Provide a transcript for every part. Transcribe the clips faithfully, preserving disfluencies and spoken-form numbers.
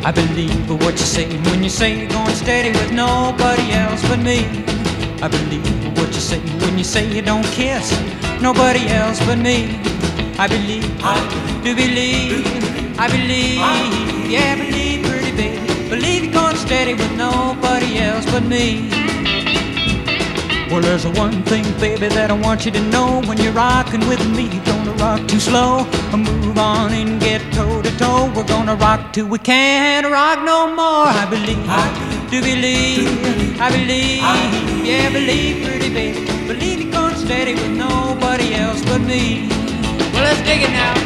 I believe what you say when you say you're going steady with nobody else but me. I believe what you say when you say you don't kiss nobody else but me. I believe, I do believe, I believe, yeah, I believe, pretty baby. Believe you're going steady with nobody else but me. Well, there's one thing, baby, that I want you to know. When you're rocking with me, you're gonna rock too slow. Move on and get toe to toe. We're gonna rock till we can't rock no more. I believe, I do believe, I believe, yeah, believe, pretty baby. Believe you're going steady with nobody else but me. Well, let's dig it now.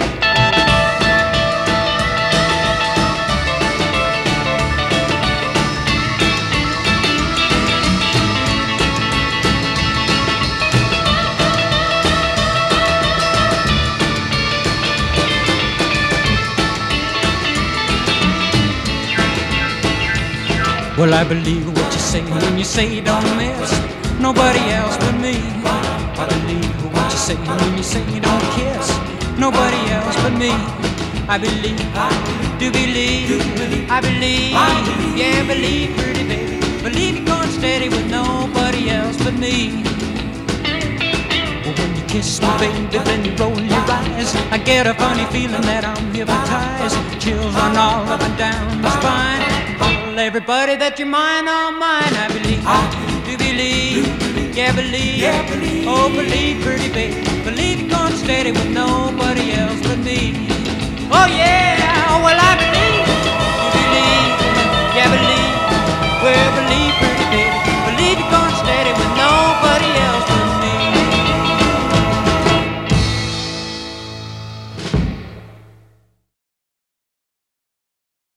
Well, I believe what you say when you say you don't miss nobody else but me. I believe what you say when you say you don't kiss nobody else but me. I believe, I do believe, I believe, yeah, believe, pretty baby. Believe you're going steady with nobody else but me. Well, when you kiss me, baby, then you roll your eyes, I get a funny feeling that I'm hypnotized. Chills run all up and down my spine. Everybody that you're mine, all mine. I believe, I do believe, yeah, believe, yeah, believe. Oh, believe, pretty baby. Believe you're going steady with nobody else but me. Oh, yeah.